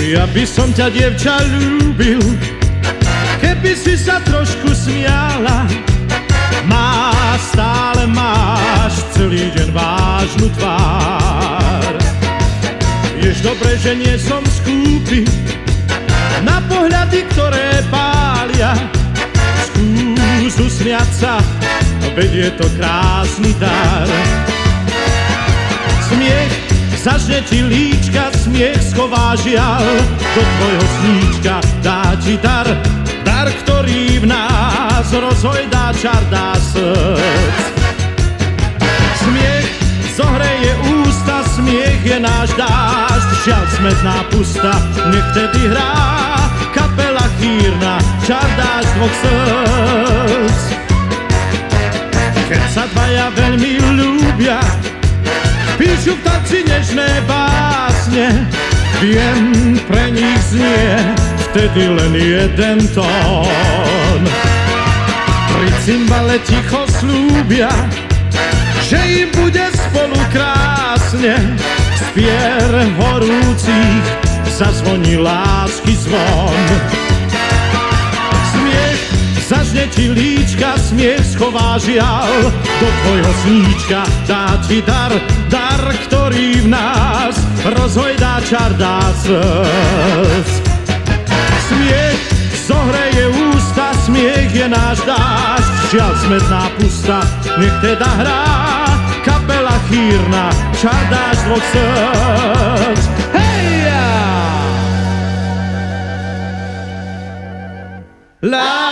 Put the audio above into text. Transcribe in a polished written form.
Ja by som ťa, dievča, ľúbil, keby si sa trošku smiala. Stále máš celý deň vážnu tvár. Vieš dobre, že nie som skúpy na pohľady, ktoré pália. Skús usmiať sa, veď je to krásny dar. Smiech zažne ti líčka, smiech schová žiaľ, do tvojho sníčka dá ti dar. Dar, ktorý v nás rozhojdá čar, dá srdc. Smiech zohreje ústa, smiech je náš dážď, žiaľ smetná pusta, nech vtedy hrá kapela chýrna, čar dážď dvoch srdc. Keď sa dvaja veľmi ľúbia, píšu v tanci nežné básne, viem, pre nich znie vtedy len jeden tón. Pri cymbale ticho slúbia, že im bude spolu krásne. Z pier horúcich zazvoní lásky zvon. Smiech zažne ti líčka, smiech schová žiaľ, do tvojho sníčka dá ti dar. Dar, ktorý v nás rozhojdá čar, dá srdc. Smiech zohreje ústa, smiech je náš dážď, žiaľ smetná pusta, nech teda hrá kapela chýrna, čar dážď dvoch srdc. Hej! La